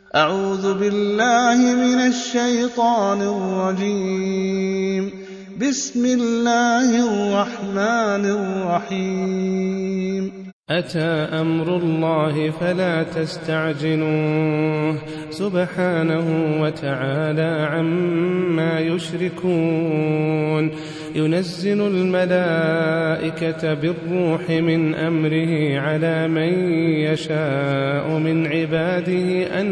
أعوذ بالله من الشيطان الرجيم. بسم الله الرحمن الرحيم. أتى أمر الله فلا تستعجلوه سبحانه وتعالى عما يشركون. ينزل الملائكة بالروح من أمره على من يشاء من عباده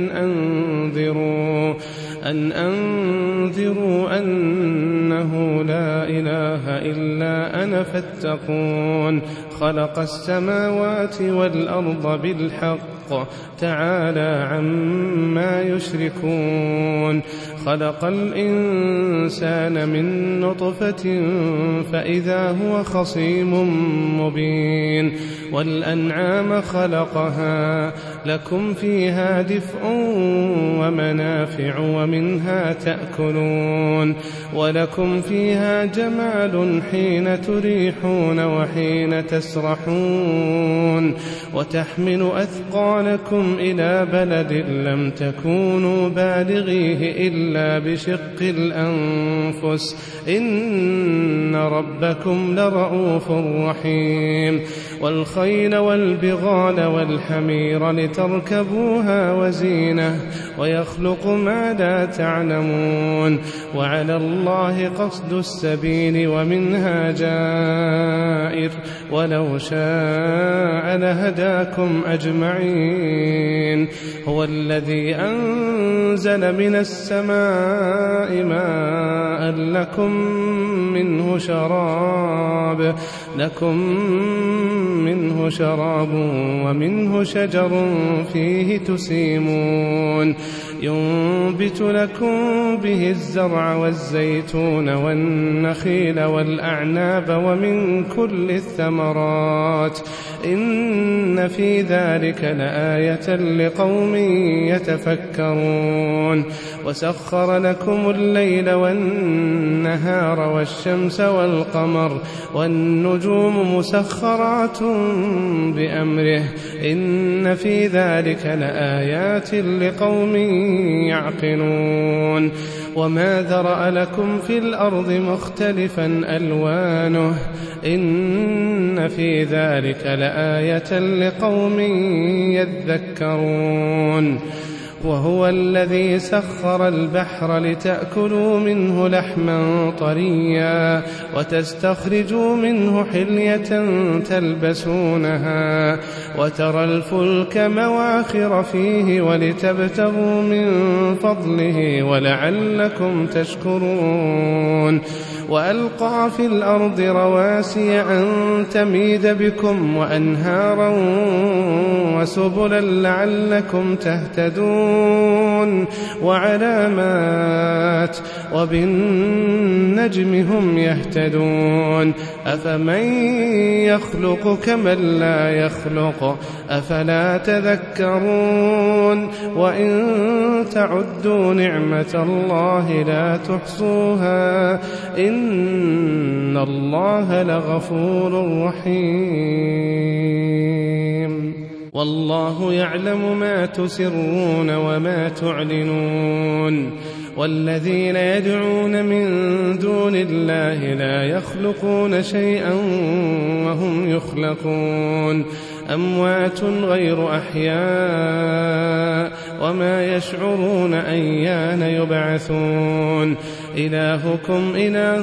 أن أنذروا أنه لا إله إلا أنا فاتقون. خلق السماوات والأرض بالحق تعالى عما يشركون. خلق الإنسان من نطفة فإذا هو خصيم مبين. والأنعام خلقها لكم فيها دفء ومنافع ومنها تأكلون. ولكم فيها جمال حين تريحون وحين تسرحون. وتحمل أثقالكم إلى بلد لم تكونوا بالغيه إلا بشق الأنفس إن ربكم لرؤوف رحيم. والخيل والبغال والحمير لتركبوها وزينة ويخلق ما لا تعلمون. وعلى الله قصد السبيل ومنها جائر ولو شاء لهداكم أجمعين. هو الذي أنزل من السماء ماء لكم منه شراب ومنه شجر فيه تسيمون. ينبت لكم به الزرع والزيتون والنخيل والأعناب ومن كل الثمرات إن في ذلك لآية لقوم يتفكرون. وسخر لكم الليل والنهار والشمس والقمر والنجوم مسخرات بأمره إن في ذلك لآيات لقوم يعقلون. وما ذرأ لكم في الأرض مختلفا ألوانه إن في ذلك لآية لقوم يذكرون. وهو الذي سخر البحر لتأكلوا منه لحما طريا وتستخرجوا منه حلية تلبسونها وترى الفلك مواخر فيه ولتبتغوا من فضله ولعلكم تشكرون. وألقى في الأرض رواسي أن تميد بكم وأنهارا وسبلا لعلكم تهتدون. وعلامات وبالنجم هم يهتدون. أفمن يخلق كمن لا يخلق أفلا تذكرون. وإن تعدوا نعمة الله لا تحصوها إن الله لغفور رحيم. والله يعلم ما تسرون وما تعلنون. والذين يدعون من دون الله لا يخلقون شيئا وهم يخلقون. أموات غير أحياء وما يشعرون أيان يبعثون. إلهكم إله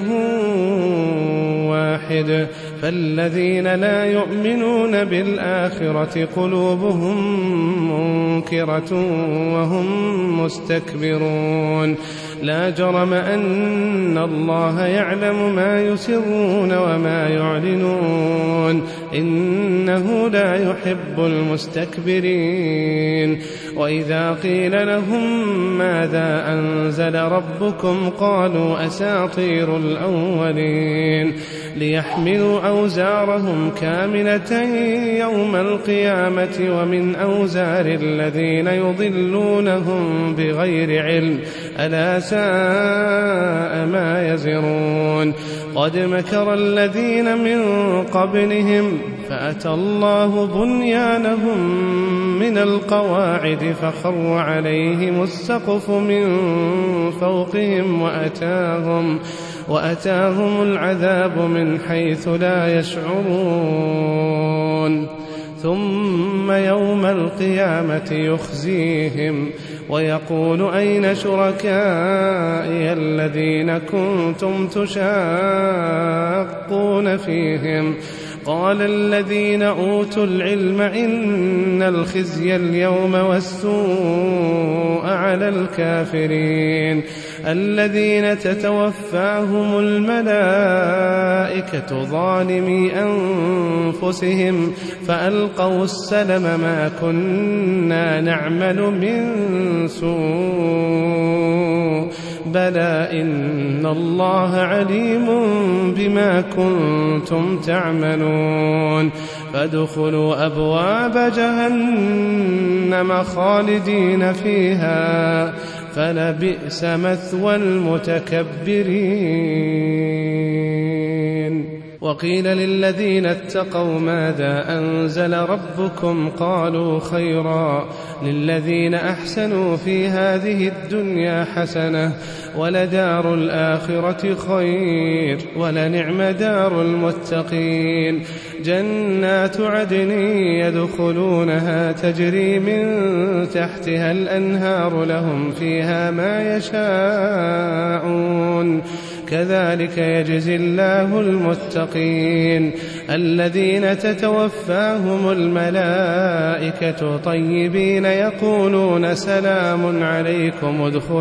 واحد فالذين لا يؤمنون بالآخرة قلوبهم منكرة وهم مستكبرون. لا جرم أن الله يعلم ما يسرون وما يعلنون إنه لا يحب المستكبرين. وإذا قيل لهم ماذا أنزل ربكم قالوا أساطير الأولين ليحملوا أوزارهم كاملة يوم القيامة ومن أوزار الذين يضلونهم بغير علم ألا ساء ما يزرون قد مكر الذين من قبلهم فأتى الله بنيانهم من القواعد فخر عليهم السقف من فوقهم وأتاهم العذاب من حيث لا يشعرون ثم يوم القيامة يخزيهم ويقول أين شركائي الذين كنتم تشاقون فيهم قال الذين أوتوا العلم إن الخزي اليوم والسوء على الكافرين الذين تتوفاهم الملائكة ظالمي أنفسهم فألقوا السلم ما كنا نعمل من سوء بلى إن الله عليم بما كنتم تعملون فادخلوا أبواب جهنم خالدين فيها فلبئس مثوى المتكبرين وقيل للذين اتقوا ماذا أنزل ربكم قالوا خيرا للذين أحسنوا في هذه الدنيا حسنة ولدار الآخرة خير ولنعم دار المتقين جنات عدن يدخلونها تجري من تحتها الأنهار لهم فيها ما يشاءون كذلك يجزي الله المتقين الذين تتوفاهم الملائكة طيبين يقولون سلام عليكم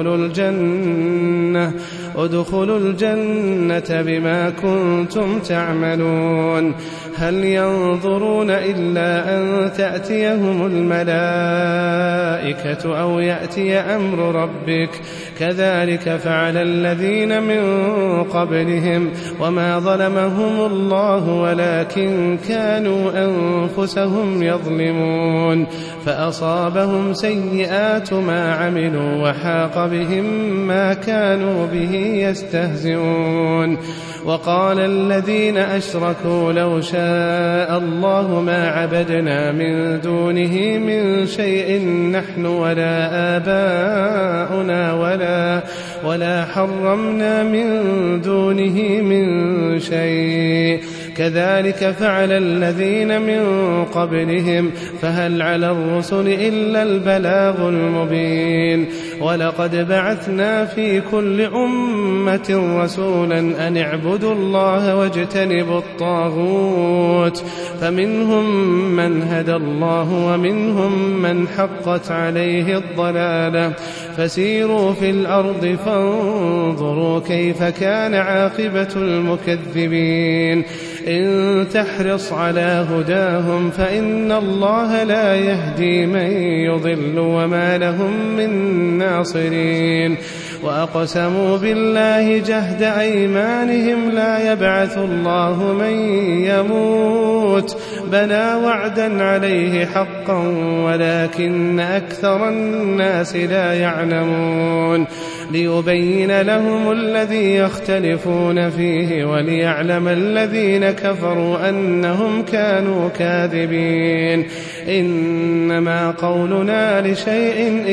ادخلوا الجنة بما كنتم تعملون هل ينظرون إلا أن تأتيهم الملائكة أو يأتي أمر ربك كذلك فعل الذين من قبلهم وما ظلمهم الله ولكن كانوا أنفسهم يظلمون فأصابهم سيئات ما عملوا وحاق بهم ما كانوا به يستهزئون وقال الذين أشركوا لو شاء الله ما عبدنا من دونه من شيء نحن ولا آباؤنا ولا حرمنا من دونه من شيء كذلك فعل الذين من قبلهم فهل على الرسل إلا البلاغ المبين ولقد بعثنا في كل أمة رسولا أن اعبدوا الله واجتنبوا الطاغوت فمنهم من هدى الله ومنهم من حقت عليه الضلالة فسيروا في الأرض فانظروا كيف كان عاقبة المكذبين إن تحرص على هداهم فإن الله لا يهدي من يضل وما لهم من ناصرين وأقسموا بالله جهد أيمانهم لا يبعث الله من يموت بلى وعدا عليه حقا ولكن أكثر الناس لا يعلمون ليبين لهم الذي يختلفون فيه وليعلم الذين كفروا أنهم كانوا كاذبين إنما قولنا لشيء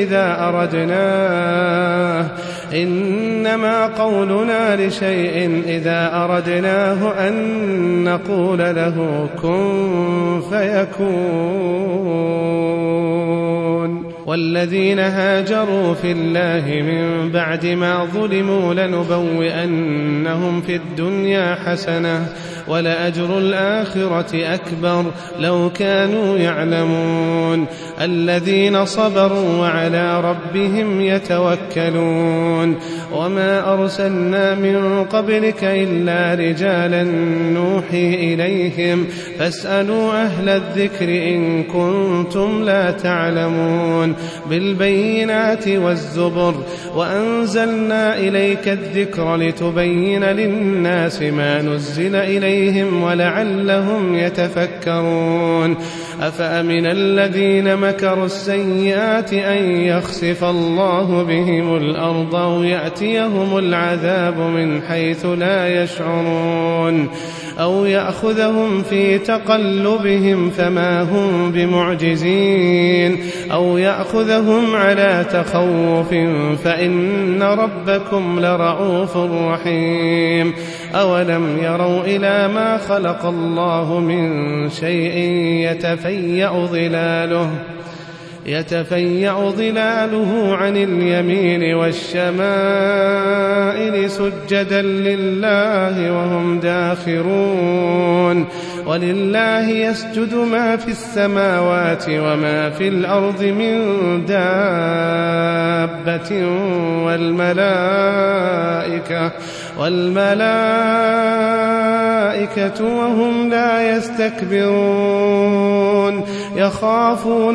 إذا أردناه أن نقول له كن فيكون والذين هاجروا في الله من بعد ما ظلموا لنبوئنهم في الدنيا حسنة ولأجر الآخرة أكبر لو كانوا يعلمون الذين صبروا وعلى ربهم يتوكلون وما أرسلنا من قبلك إلا رجالا نوحي إليهم فاسألوا أهل الذكر إن كنتم لا تعلمون بالبينات والزبر وأنزلنا إليك الذكر لتبين للناس ما نزل إليهم ولعلهم يتفكرون أفأمن الذين مكروا السيئات أن يخسف الله بهم الأرض أو يأتيهم العذاب من حيث لا يشعرون أو يأخذهم في تقلبهم فما هم بمعجزين أو يأخذهم على تخوف فإن ربكم لرؤوف رحيم أولم يروا إلى ما خلق الله من شيء يتفيأ ظلاله عن اليمين والشمائل سجدا لله وهم داخرون ولله يسجد ما في السماوات وما في الأرض من دابة والملائكة وهم لا يستكبرون يخافون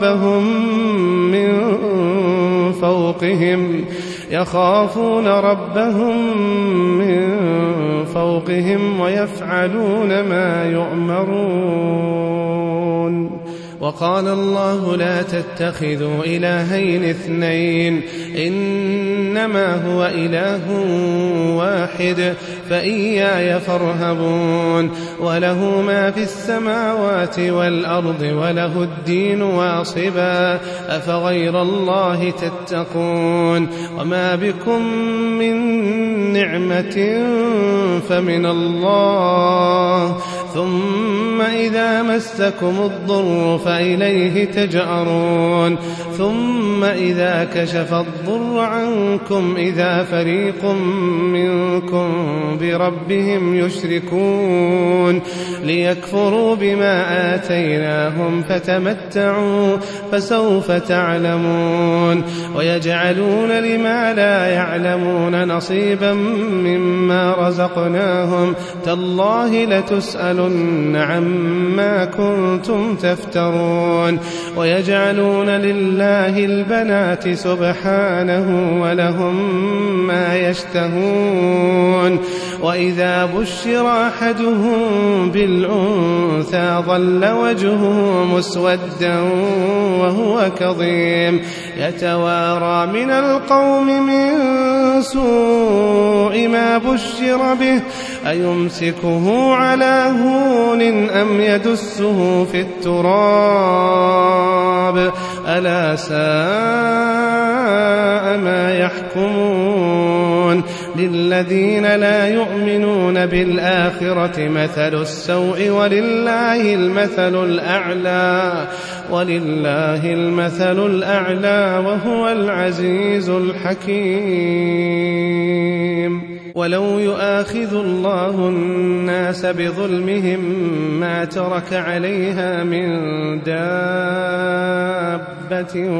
ربهم من فوقهم ويفعلون ما يؤمرون. وقال الله لا تتخذوا إلهين اثنين إنما هو إله واحد فإياي فارهبون وله ما في السماوات والأرض وله الدين واصبا أفغير الله تتقون وما بكم من نعمة فمن الله ثم إذا مسكم الضر فإليه تجأرون ثم إذا كشف الضر عنكم إذا فريق منكم بربهم يشركون ليكفروا بما آتيناهم فتمتعوا فسوف تعلمون ويجعلون لما لا يعلمون نصيبا مما رزقناهم تالله لتسألن عما كنتم تفترون ويجعلون لله البنات سبحانه ولهم ما يشتهون وإذا بشر أحدهم بالأنثى ظل وجهه مسودا وهو كظيم يتوارى من القوم من سوء ما بشر به أيمسكه على هون أم يدسه في التراب ألا ساء ما يحكمون للذين لا يؤمنون بالآخرة مثل السوء ولله المثل الأعلى وهو العزيز الحكيم. ولو يؤاخذ الله الناس بظلمهم ما ترك عليها من دابة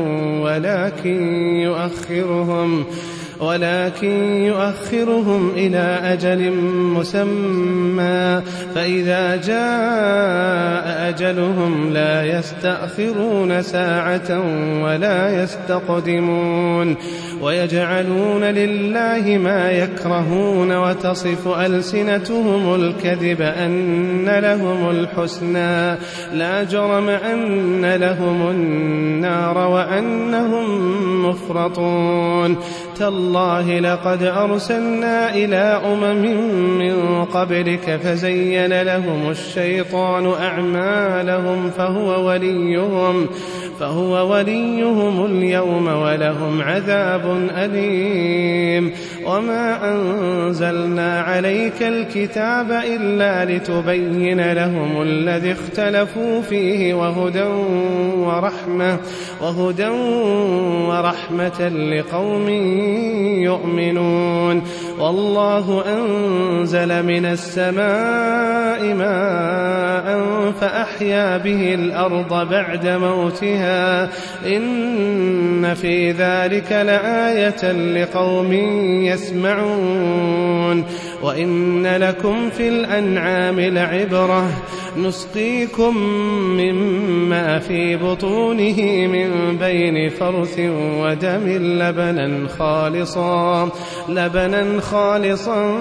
ولكن يؤخرهم إلى أجل مسمى فإذا جاء أجلهم لا يستأخرون ساعة ولا يستقدمون ويجعلون لله ما يكرهون وتصف ألسنتهم الكذب أن لهم الحسنى لا جرم أن لهم النار وأنهم مفرطون تالله لقد أرسلنا إلى أمم من قبلك فزين لهم الشيطان أعمالهم فهو وليهم اليوم ولهم عذاب أليم. وما أنزلنا عليك الكتاب إلا لتبين لهم الذي اختلفوا فيه وهدى ورحمة لقوم يؤمنون. والله أنزل من السماء ماء فأحيا به الأرض بعد موتها إن في ذلك لآية لقوم يسمعون. وإن لكم في الأنعام لعبرة نسقيكم مما في بطونه من بين فرث ودم لبنا خالصا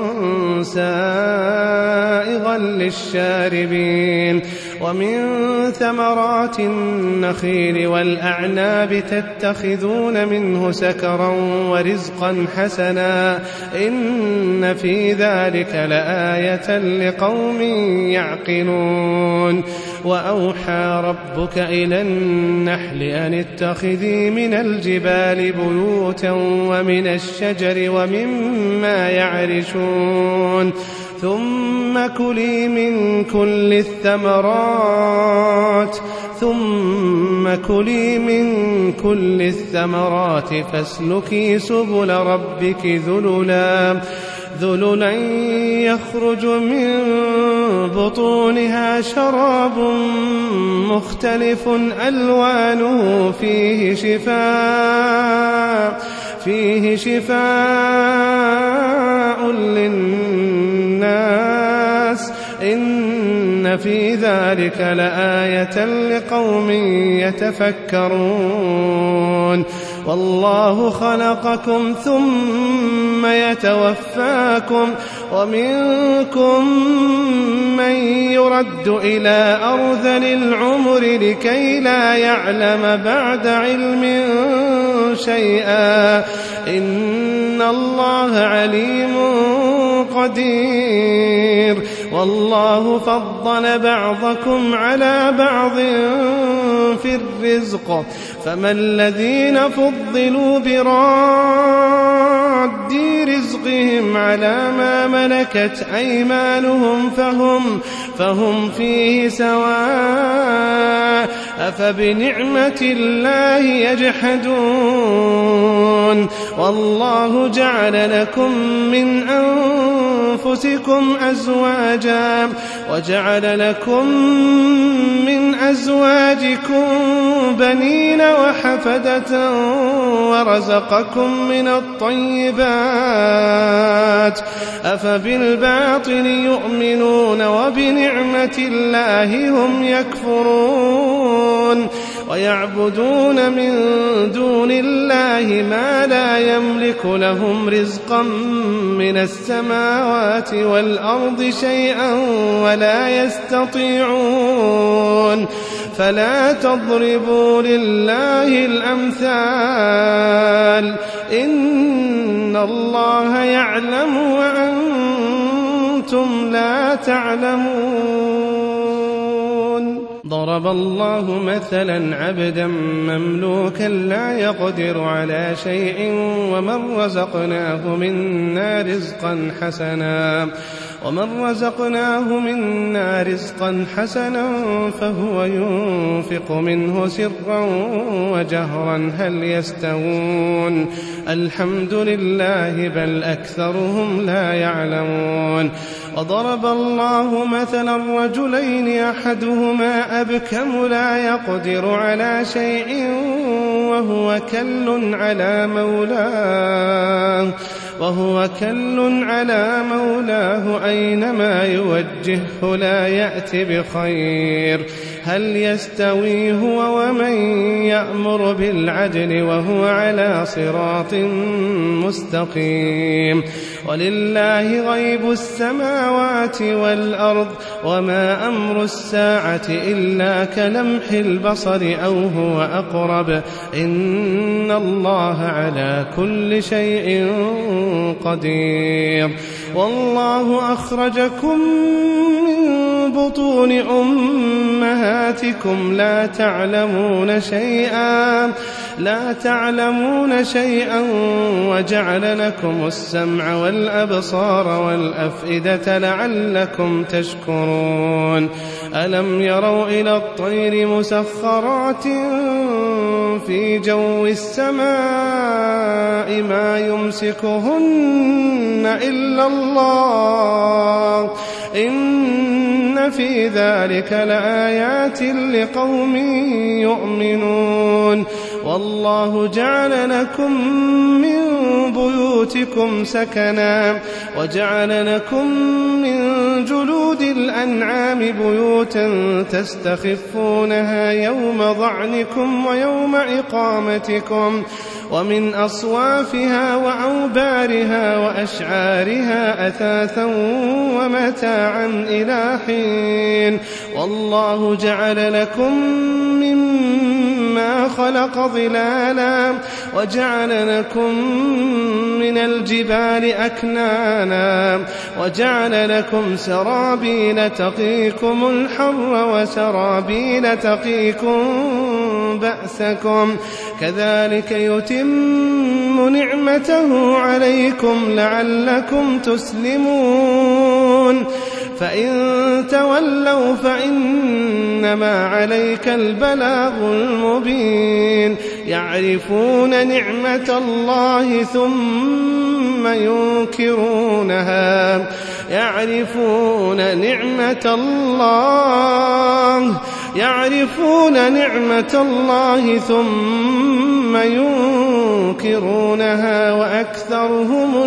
سائغا للشاربين ومن ثمرات النخيل والأعناب تتخذون منه سكرا ورزقا حسنا إن في ذلك لآية لقوم يعقلون وأوحى ربك إلى النحل أن اتخذي من الجبال بيوتا ومن الشجر ومما يعرشون ثم كلي من كل الثمرات فاسلكي سبل ربك ذللا يخرج من بطونها شراب مختلف ألوانه فيه شفاء للناس إن في ذلك لآية لقوم يتفكرون والله خلقكم ثم يتوفاكم ومنكم من يرد إلى أرذل العمر لكي لا يعلم بعد علم شيئا إن الله عليم قدير والله فضل بعضكم على بعض في الرزق فما الذين فضلوا براد رزقهم على ما ملكت أيمانهم فهم فيه سواء أفبنعمة الله يجحدون والله جعل لكم من أنفسكم أزواجا وجعل لكم من أزواجكم بنين وحفدة ورزقكم من الطيبات أفبالباطل يؤمنون وبنعمة الله هم يكفرون ويعبدون من دون الله ما لا يملك لهم رزقا من السماوات والأرض شيئا ولا يستطيعون فلا تضربوا لله الأمثال إن الله يعلم وأنتم لا تعلمون ضرب الله مثلا عبدا مملوكا لا يقدر على شيء ومن رزقناه منا رزقا حسنا فهو ينفق منه سرا وجهرا هل يستوون الحمد لله بل أكثرهم لا يعلمون وضرب الله مثلا رجلين أحدهما أبكم لا يقدر على شيء وهو كل على مولاه أينما يوجهه لا يأتي بخير هل يستوي هو ومن يأمر بالعدل وهو على صراط مستقيم ولله غيب السماوات والأرض وما أمر الساعة إلا كلمح البصر أو هو أقرب إن الله على كل شيء قدير والله أخرجكم من بطون أمهاتكم لا تعلمون شيئا وجعل لكم السمع والأبصار والأفئدة لعلكم تشكرون ألم يروا إلى الطير مسخرات في جو السماء ما يمسكهن إلا الله إن في ذلك لآيات لقوم يؤمنون والله جعل لكم من بيوتكم سكنا وجعل لكم من جلود الأنعام بيوتا تستخفونها يوم ظعنكم ويوم إقامتكم ومن أصوافها وأوبارها وأشعارها أثاثا ومتاعا إلى حين والله جعل لكم مما خلق ظلالا وجعل لكم من الجبال أكنانا وجعل لكم سرابيل تقيكم الحر وسرابيل تقيكم بأسكم كذلك يتم نعمته عليكم لعلكم تسلمون فإن تولوا فإنما عليك البلاغ المبين يعرفون نعمة الله ثم ينكرونها يعرفون نعمة الله ثم ينكرونها وأكثرهم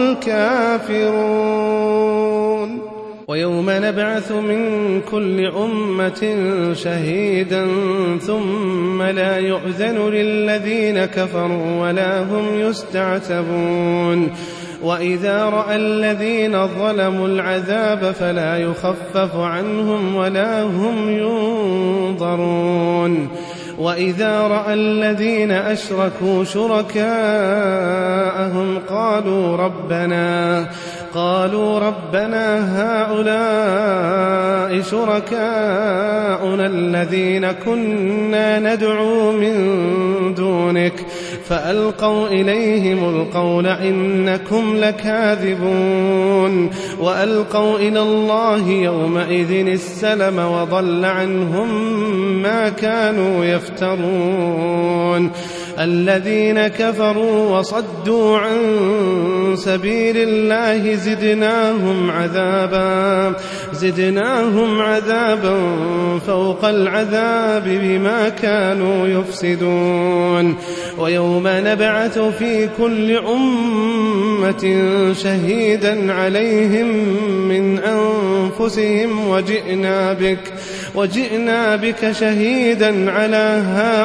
الكافرون ويوم نبعث من كل أمة شهيدا ثم لا يؤذن للذين كفروا ولا هم يستعتبون وإذا رأى الذين ظلموا العذاب فلا يخفف عنهم ولا هم ينظرون وإذا رأى الذين أشركوا شركاءهم قالوا ربنا هؤلاء شركاؤنا الذين كنا ندعو من دونك فألقوا إليهم القول إنكم لكاذبون وألقوا إلى الله يومئذ السلم وضل عنهم ما كانوا يفترون الذين كفروا وصدوا عن سبيل الله زدناهم عذابا فوق العذاب بما كانوا يفسدون ويوم نبعث في كل أمة شهيدا عليهم من أنفسهم وجئنا بك شهيدا على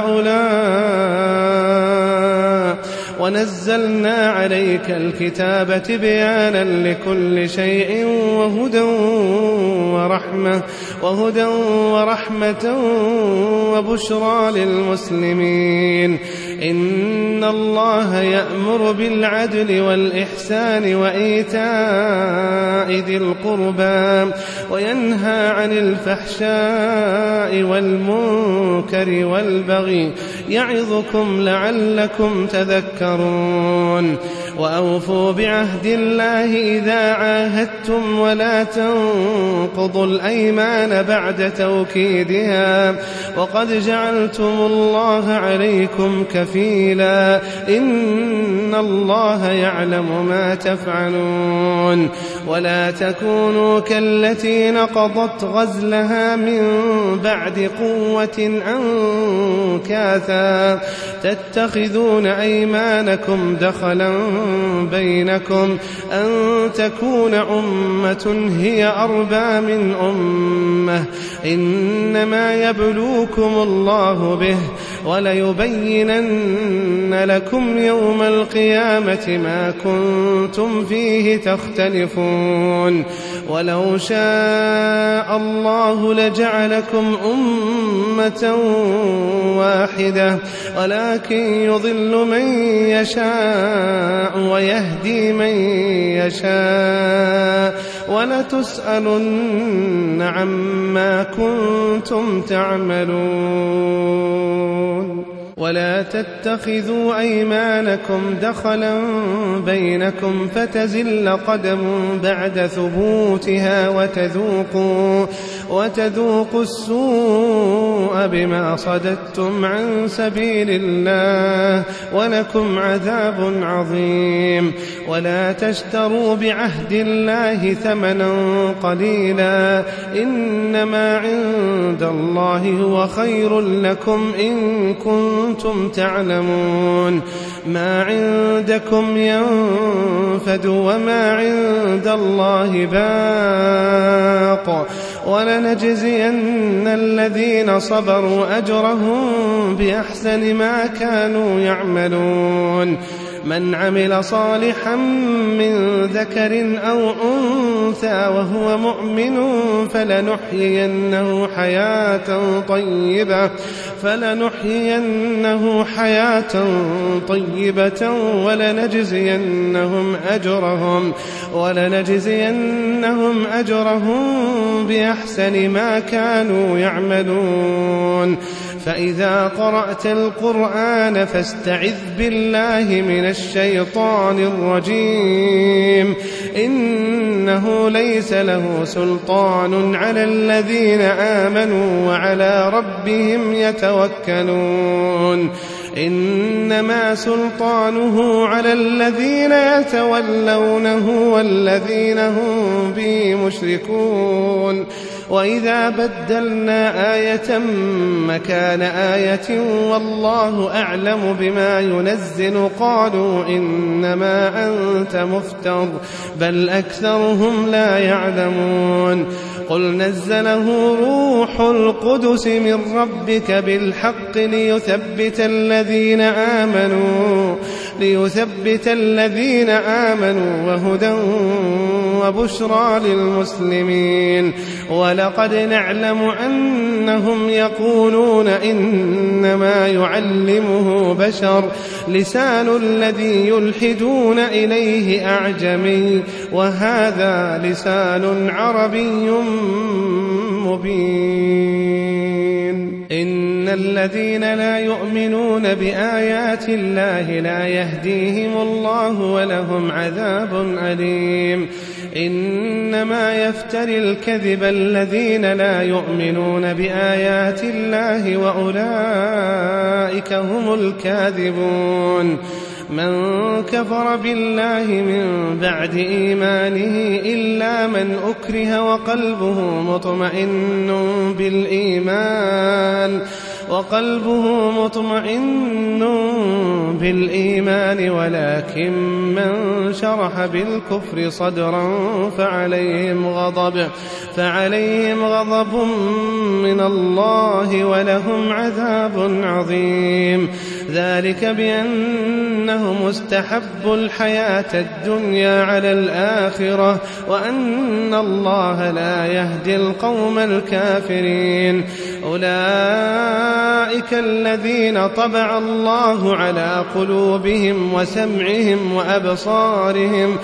هؤلاء ونزلنا عليك الكتاب تبيانا لكل شيء وهدى ورحمة وبشرى للمسلمين إن الله يأمر بالعدل والإحسان وإيتاء ذي القربى وينهى عن الفحشاء والمنكر والبغي يعظكم لعلكم تذكرون وأوفوا بعهد الله إذا عاهدتم ولا تنقضوا الأيمان بعد توكيدها وقد جعلتم الله عليكم كفيلا إن الله يعلم ما تفعلون ولا تكونوا كالتي نقضت غزلها من بعد قوة أنكاثا تتخذون أيمانكم دخلا بينكم أن تكون أمة هي أربى من أمة إنما يبلوكم الله به وليبينن لكم يوم القيامة ما كنتم فيه تختلفون ولو شاء الله لجعلكم أمة واحدة ولكن يضل من يشاء ويهدي من يشاء ولتسألن عما كنتم تعملون ولا تتخذوا أيمانكم دخلا بينكم فتزل قدم بعد ثبوتها وتذوقوا السوء بما صددتم عن سبيل الله ولكم عذاب عظيم ولا تشتروا بعهد الله ثمنا قليلا إنما عند الله هو خير لكم إن كنتم كنتم تعلمون ما عندكم ينفد وما عند الله باق ولنجزين الذين صبروا أجرهم بأحسن ما كانوا يعملون من عمل صالحا من ذكر أو أنثى وهو مؤمن فلنحيينه حياة طيبة ولنجزينهم أجرهم بأحسن ما كانوا يعملون فإذا قرأت القرآن فاستعذ بالله من الشيطان الرجيم إنه ليس له سلطان على الذين آمنوا وعلى ربهم يتوكلون إنما سلطانه على الذين يتولونه والذين هم به مشركون وإذا بدلنا آية مكان آية والله أعلم بما ينزل قالوا إنما أنت مفتر بل أكثرهم لا يعلمون قل نزله روح القدس من ربك بالحق ليثبت الذين آمنوا وهدى وبشرى للمسلمين ولقد نعلم أنهم يقولون إنما يعلمه بشر لسان الذي يلحدون إليه أعجمي وهذا لسان عربي مبين إن الذين لا يؤمنون بآيات الله لا يهديهم الله ولهم عذاب أليم إنما يفتري الكذب الذين لا يؤمنون بآيات الله وأولئك هم الكاذبون من كفر بالله من بعد إيمانه إلا من أكره وقلبه مطمئن بالإيمان ولكن من شرح بالكفر صدرا فعليهم غضب من الله ولهم عذاب عظيم ذلك بأنهم استحبوا الحياة الدنيا على الآخرة وأن الله لا يهدي القوم الكافرين أولئك الذين طبع الله على قلوبهم وسمعهم وأبصارهم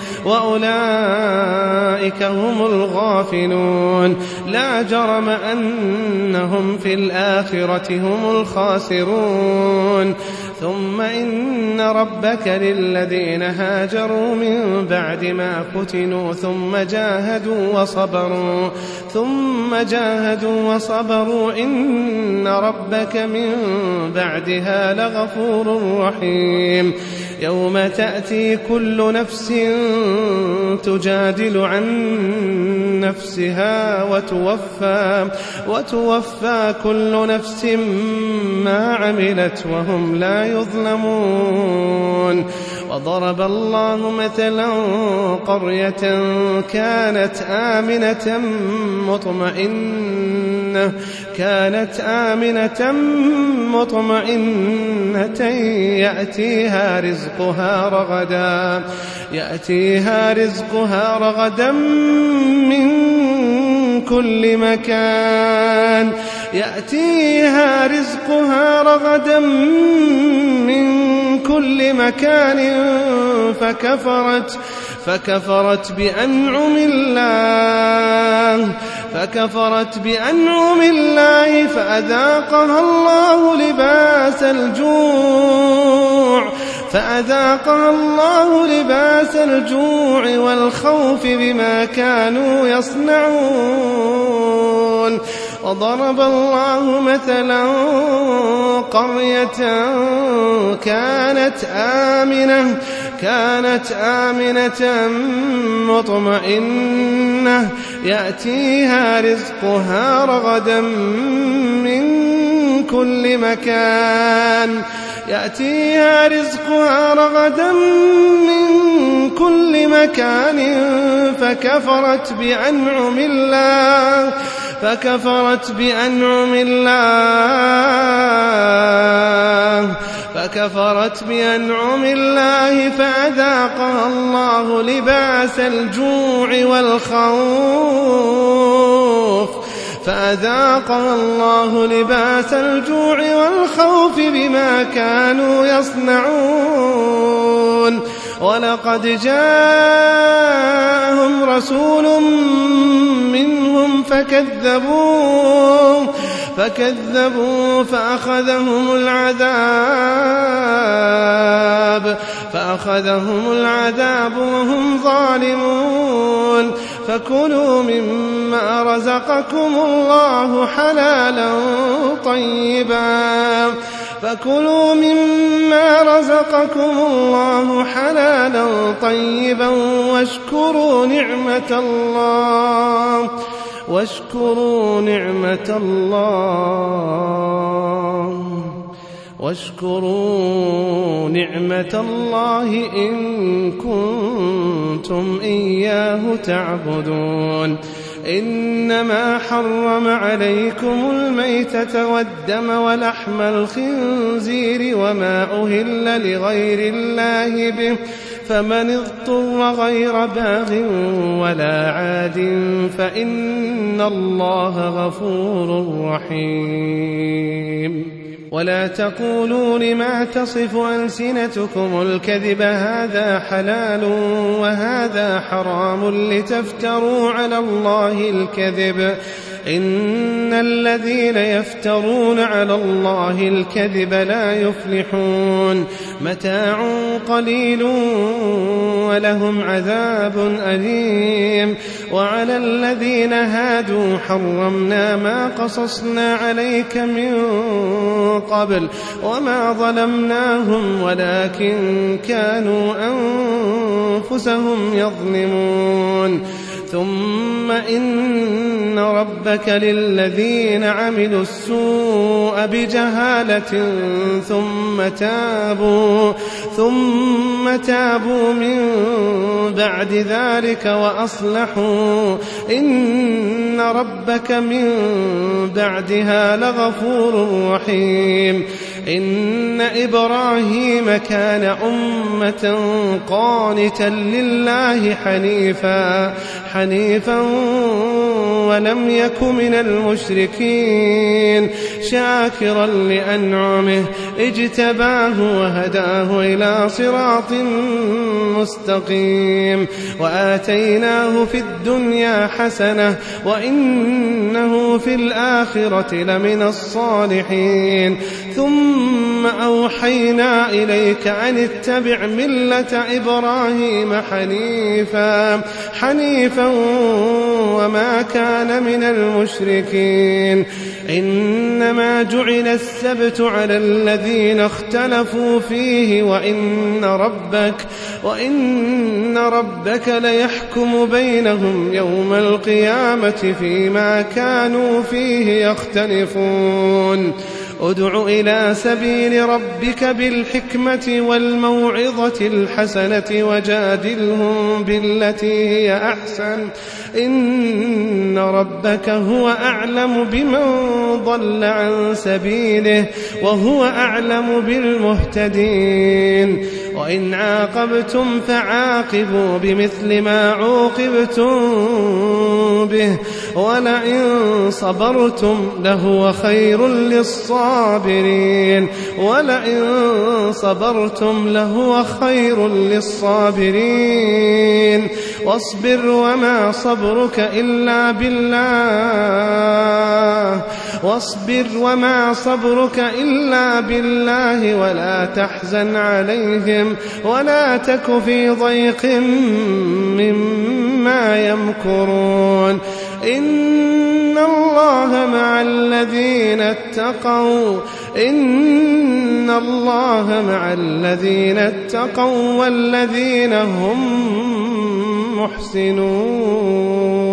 وأولئك هم الغافلون لا جرم أنهم في الآخرة هم الخاسرون ثم إن ربك للذين هاجروا من بعد ما فتنوا ثم جاهدوا وصبروا إن ربك من بعدها لغفور رحيم يوم تأتي كل نفس تجادل عن نفسها وتوفى كل نفس ما عملت وهم لا يظلمون وضرب الله مثلا قرية كانت آمنة يأتيها رزقها رغدا من كل مكان فكفرت بأنعم الله فأذاقها الله لباس الجوع والخوف بما كانوا يصنعون وضرب الله مثلا قرية كانت آمنة مطمئنة يأتيها رزقها رغدا من كل مكان يأتيها رزقها رغدا من كل مكان فكفرت بأنعم الله فأذاقها الله لباس الجوع والخوف بما كانوا يصنعون ولقد جاءهم رسول منهم فكذبوا فأخذهم العذاب وهم ظالمون فكلوا مما رزقكم الله حلالا طيبا واشكروا نعمة الله إن كنتم إياه تعبدون إنما حرم عليكم الميتة والدم ولحم الخنزير وما أهل لغير الله به فمن اضطر غير باغ ولا عاد فإن الله غفور رحيم ولا تقولوا لما تصف ألسنتكم الكذب هذا حلال وهذا حرام لتفتروا على الله الكذب إن الذين يفترون على الله الكذب لا يفلحون متاع قليل ولهم عذاب أليم وعلى الذين هادوا حرمنا ما قصصنا عليك من قبل وما ظلمناهم ولكن كانوا أنفسهم يظلمون ثم إن ربك للذين عملوا السوء بجهالة ثم تابوا من بعد ذلك وأصلحوا إن ربك من بعدها لغفور رحيم إن إبراهيم كان أمة قانتا لله حنيفا ولم يك من المشركين شاكرا لأنعمه اجتباه وهداه إلى صراط مستقيم وآتيناه في الدنيا حسنة وإنه في الآخرة لمن الصالحين ثم أوحينا إليك أن اتبع ملة إبراهيم حنيفا وما كان من المشركين إنما جعل السبت على الذين اختلفوا فيه وإن ربك ليحكم بينهم يوم القيامة فيما كانوا فيه يختلفون ادع إلى سبيل ربك بالحكمة والموعظة الحسنة وجادلهم بالتي هي أحسن إن ربك هو أعلم بمن ضل عن سبيله وهو أعلم بالمهتدين وإن عاقبتم فعاقبوا بمثل ما عوقبتم به ولئن صبرتم لهو خير للصابرين واصبر وما صبرك إلا بالله ولا تحزن عليهم ولا تك في ضيق مما يمكرون إن الله مع الذين اتقوا والذين هم محسنون.